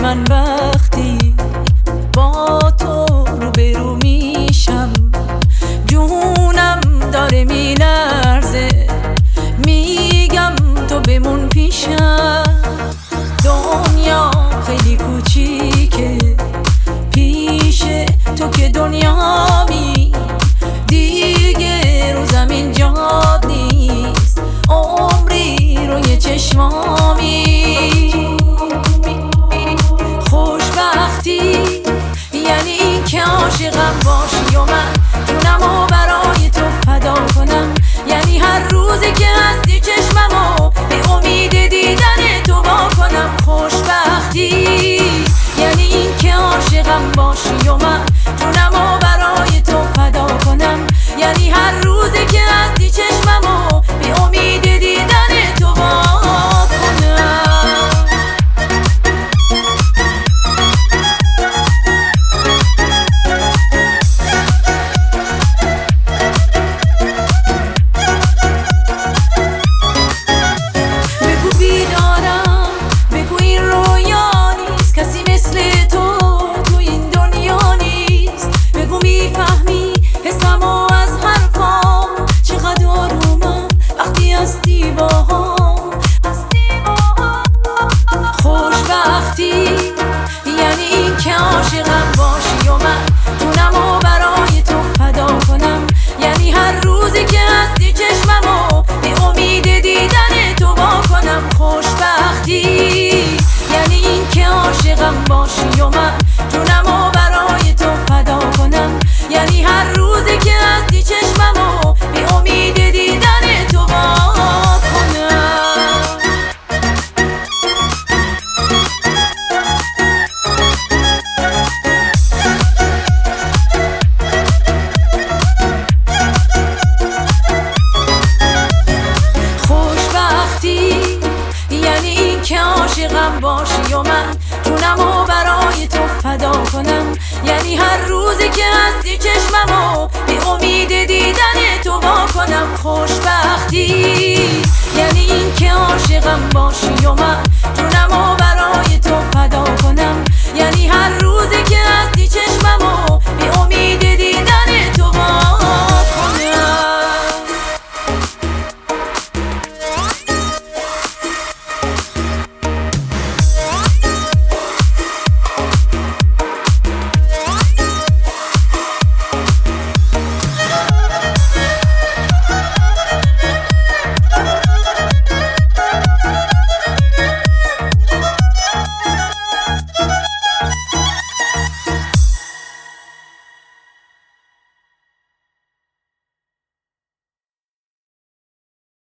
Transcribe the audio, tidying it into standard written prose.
من وقتی با تو روبرو میشم جونم داره میلرزه، میگم تو بمون پیشم. دنیا خیلی کوچیکه پیش تو که دنیامی، دیگه رو زمین جاد نیست، عمری روی چشمامی. خوشبختی یعنی این که عاشقم باشی و من جونمو برای تو فدا کنم، یعنی هر روزی که هستی چشممو به امید دیدن تو وا کنم. خوشبختی یعنی این که عاشقم باشی و من جونمو برای تو فدا کنم، یعنی هر روزی که هستی چشممو به امید دیدن تو وا کنم. بگو بیدارم، بگو این رویا نیست، کسی مثل تو تو این دنیا نیست. بگو میفهمی حسمو از حرفام، چقدر آرومم وقتی هستی باهام. خوشبختی یعنی این که عاشقم باشی و من جونمو برای تو فدا کنم، یعنی هر روزی که هستی چشممو به امید دیدن تو وا کنم. خوشبختی یعنی این که عاشقم باشی و من جونمو برای تو فدا کنم، یعنی هر روزی که هستی چشممو به امید دیدن تو وا کنم. خوشبختی یعنی این که عاشقم باشی و من جونمو برای تو فدا کنم، یعنی هر روزی که هستی چشممو به امید دیدن تو وا کنم. خوشبختی یعنی این که عاشقم باشی و من